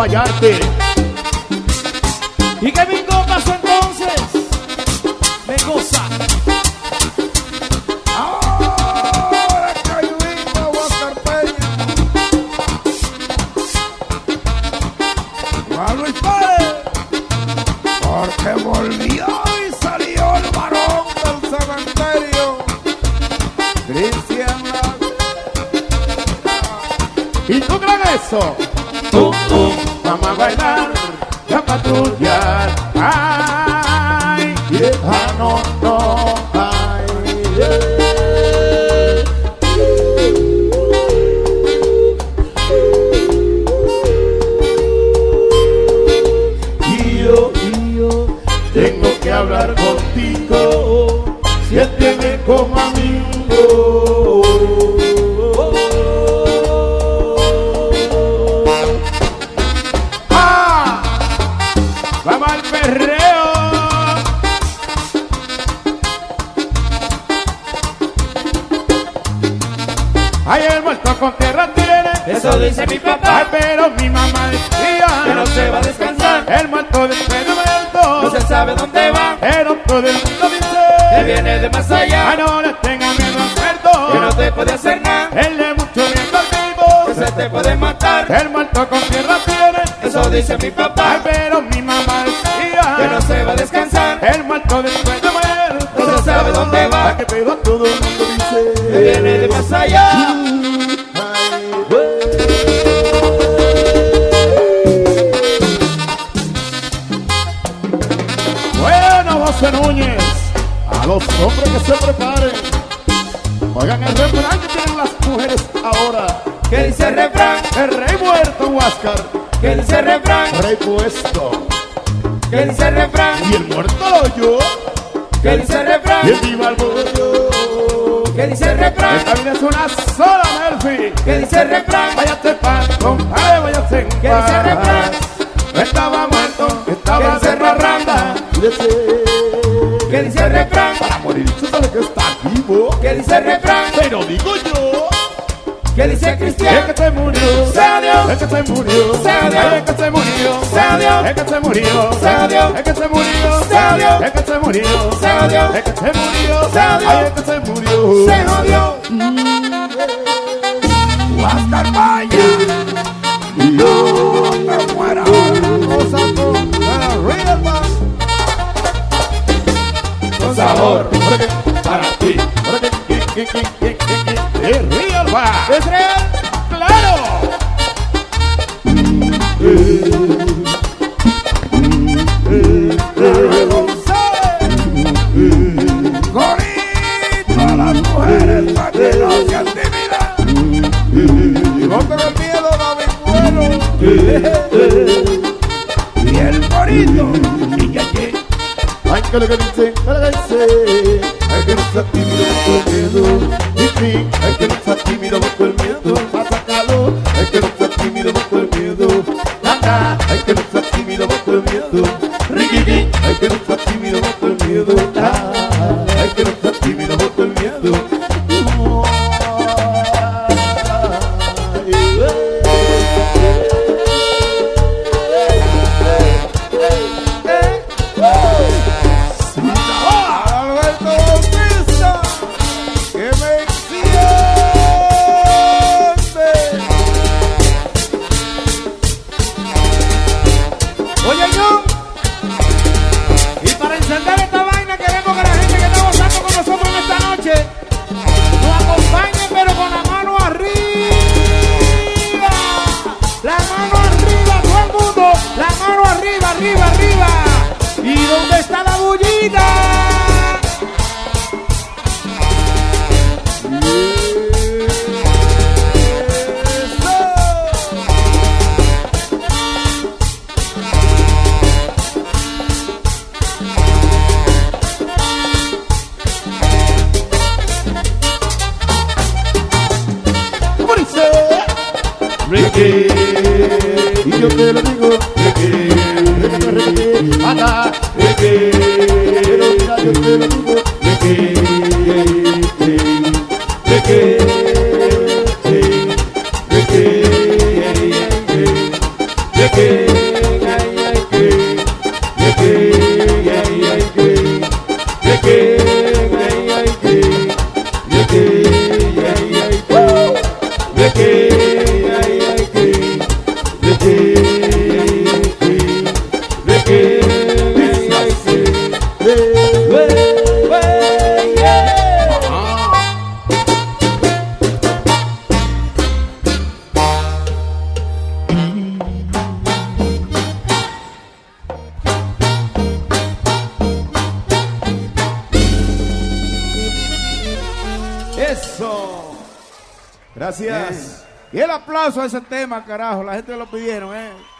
fallarte. Y que mi pasó entonces me goza. Ahora que yo vengo a Huáscar Peña, Juan Luis Pérez, porque volvió y salió el varón del cementerio, Cristian ¿Y tú crees eso? Vamos a bailar y a patrullar. Ay, vieja, no, no, ay, Y yo tengo que hablar contigo, siénteme como amigo. ¡Vamos al perreo! Ay, el muerto con tierra tiene, Eso dice mi papá. ay, pero mi mamá decía Que no se va a descansar. el muerto después de muerto, No se sabe dónde va. pero todo el mundo Que dice viene de más ay, allá. no le tenga miedo al Que no muerto, te puede hacer nada. él es mucho miedo al Que vivo. se te puede matar. El muerto con tierra tiene, Eso dice mi ay, papá. pero mi mamá decía Que no se va a descansar. el muerto después de muerto, No se sabe dónde va. ay, que pero todo el mundo dice Que viene de más allá. Bueno, José Núñez, a los hombres que se preparen, oigan el refrán que tienen las mujeres ahora. Que dice el refrán. El rey muerto, Huáscar, Que dice el refrán. rey puesto, Que dice el refrán. y el muerto lo oyó, Que dice el y el refrán. viva el bollo. Que dice el refrán. Esta vida es una sola, Melfi. Que dice el refrán. Váyate paz, compadre, váyate en paz. ¿Qué dice el refrán? Estaba muerto, ¿Qué estaba dice el de parranda. Que dice el refrán. Para morir, tú sabes que está vivo. Que dice el refrán. Pero digo yo, Que dice el Cristian. que se murió, Sea Dios. el que se murió, Sea Dios. el que se murió, Sea Dios. el que se murió, Sea Dios. el que se murió, Sea Dios. el que se murió, Sea Dios. el que se murió, Sea Dios. ay, el que se murió, Se jodió. Huáscar Peña, y yo me muera. Cosa con la Real Man. Con sabor. para ti. Es real, va. ¿Es real? ¡Claro! Corito a las mujeres para que no se intimidan. No tengo miedo, David Bueno. Y el corito. Ay, que lo que dice, ay, que no sea tímido bajo el miedo. Ay, que no sea tímido bajo el miedo. Pa' sacarlo, ay, que no sea tímido bajo el miedo. Anda, ay, que no sea tímido bajo el miedo. Riquiqui, ay, que no sea tímido bajo el miedo. Ay, que no sea tímido bajo el miedo. Alberto Bautista, que me enciende. Oye, yo. Y para encender esta vaina queremos que la gente que está gozando con nosotros en esta noche nos acompañe, pero con la mano arriba. La mano arriba, todo el mundo. La mano arriba, arriba, arriba. ¿Y dónde está la bullita? ¿Cómo dice? Ricky, y yo te lo digo, Ricky, anda, Ricky, pero mira, yo te lo digo, Ricky, Ricky, Ricky, Ricky. Gracias. Y el aplauso a ese tema, carajo. La gente lo pidieron,